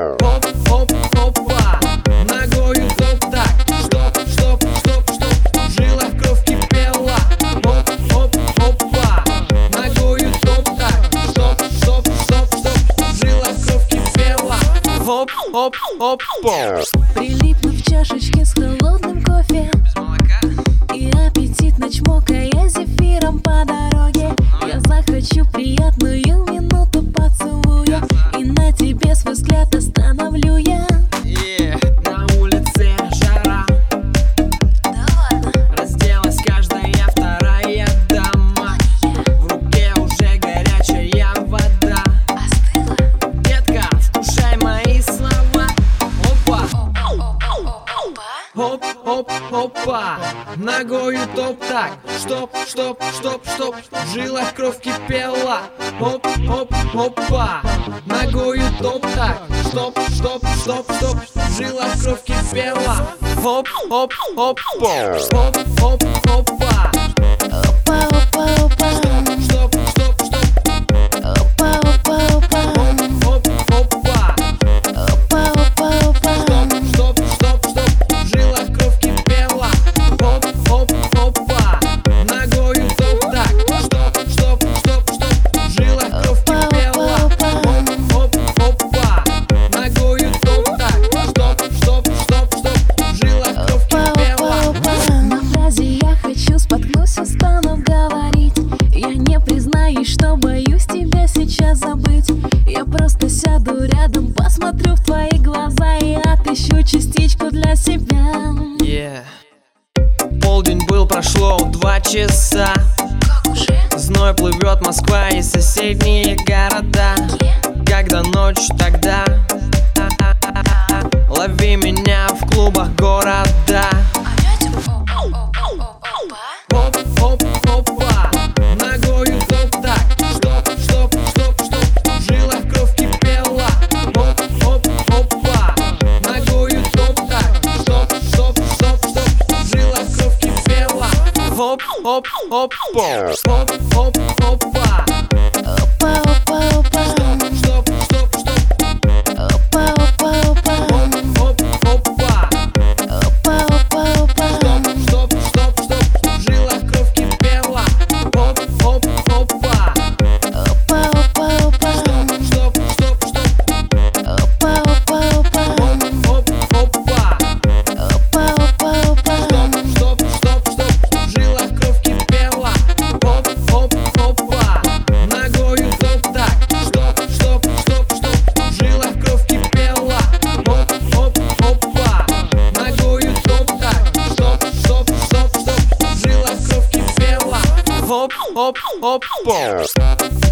Хоп, хоп, хопа, ногою топ так. Стоп, стоп, стоп, стоп, в жилах кровь кипела. Хоп, хоп, хопа, ногою топ так. Стоп, стоп, стоп, стоп, в жилах кровь кипела. Хоп, хоп, хопа. Прилипну в чашечке с холодным кофе, Без молока? и аппетитно чмокая зефиром по дороге. Я захочу приятную минуту поцелуя, и на тебе свой взгляд остановлю я. На улице жара, Да ладно, разделась каждая вторая дама. В руке уже горячая вода. остыла? Детка, вкушай мои слова. Опа, Опа. хоп, хоп, хопа, ногою топ так. Стоп, стоп, стоп, стоп, в жилах кровь кипела. Хоп, хоп, хопа, ногою топ так. Стоп, стоп, стоп, стоп, в жилах кровь кипела. Хоп, хоп, хопа, хоп, хоп, хопа. Опа, опа, опа. Стоп, стоп, стоп, Опа, опа, опа. хоп, хопа. Опа, опа, опа. Стоп, стоп, стоп, в жилах кровь кипела. Хоп, хоп, хопа, ногою топ так. Стоп, стоп, стоп, стоп, в жилах кровь кипела. Хоп, хоп, хопа, ногою топ так. Стоп, стоп, стоп, стоп, в жилах кровь кипела. На фразе «я хочу» споткнусь, устану говорить. Я не признаюсь, что боюсь тебя сейчас забыть. Я просто сяду рядом, посмотрю в твои глаза и отыщу частичку для себя. Полдень был, прошло 2 часа. Как уже? Зной плывет Москва и соседние города. Когда ночь, тогда лови меня в клубах города. Опять? Опа. Хоп, хоп, хопа, ногою топ так. Стоп, стоп, стоп, стоп, в жилах кровь кипела. Хоп, хоп, хопа, ногою топ так. Стоп, стоп, стоп, стоп, в жилах кровь кипела. Хоп, хоп, хопа, хоп, хоп, хопа. Опа, опа, опа. Стоп, стоп, стоп, Опа, опа, опа. хоп, хопа. Опа, опа, опа. Стоп, стоп, стоп, в жилах кровь кипела. Хоп, хоп, хопа. Опа, опа, опа. Стоп, стоп, стоп, Опа, опа, опа. хоп, хопа. Опа, опа, опа. Стоп, стоп, стоп, в жилах кровь кипела. Хоп, хоп, хопа, ногою топ так. Стоп, стоп, стоп, стоп, в жилах кровь кипела. Хоп, хоп, хопа, ногою топ так. Стоп, стоп, стоп, стоп, в жилах кровь кипела. Хоп, хоп, хопа.